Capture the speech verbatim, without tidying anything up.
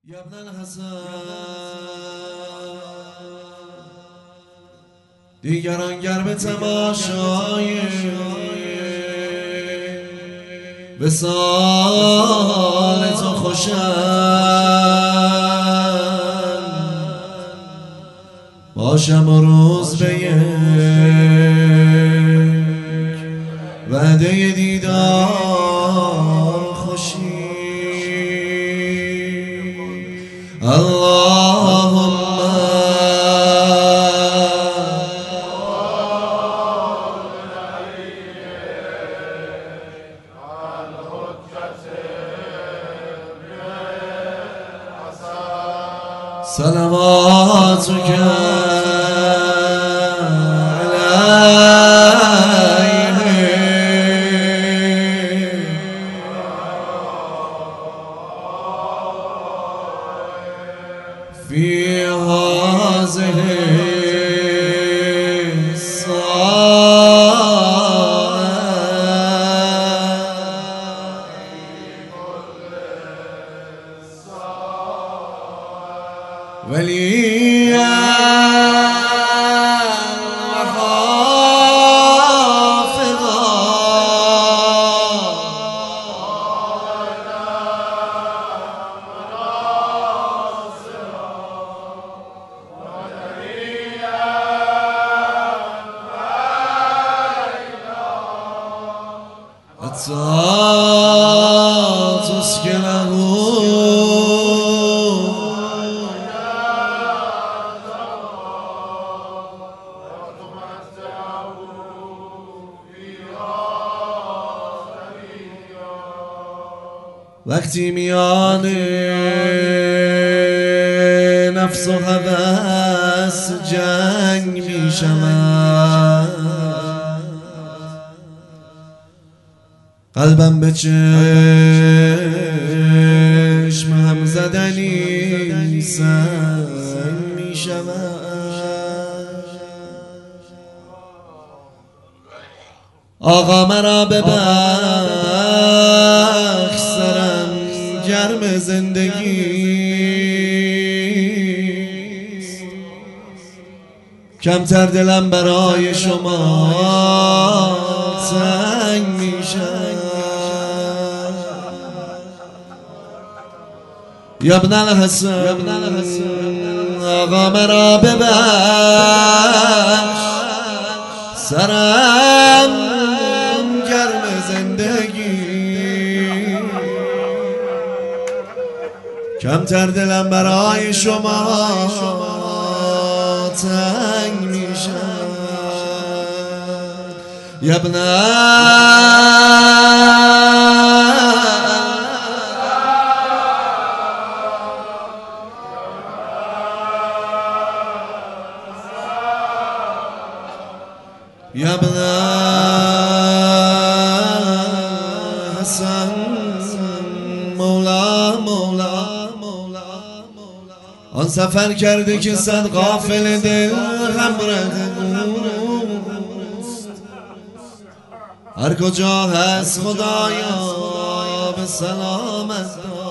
یا ابن الحسن دیگران گر به تماشای وصال تو خوشند باشم و روز به یک وعده دیدار خوشی اللهم صلواتك عليه في هذه وليا وحافظا حتى تسكنه وقتی میان نفس و هوس جنگ میشود قلبم به چشم هم زدنی سنگ میشود آقا مرا ببخش سرم گرم زندگیست کمتر دلم برای شما تنگ میشد یا ابن الحسن آقا مرا ببخش سرم گرم زندگی کمتر دلم برای شما تنگ میشد یا ابن یا ابن حسن مولا مولا آن سفر کرده که صد غافل دل همراهست هر کجا هست خدایا به سلامت دار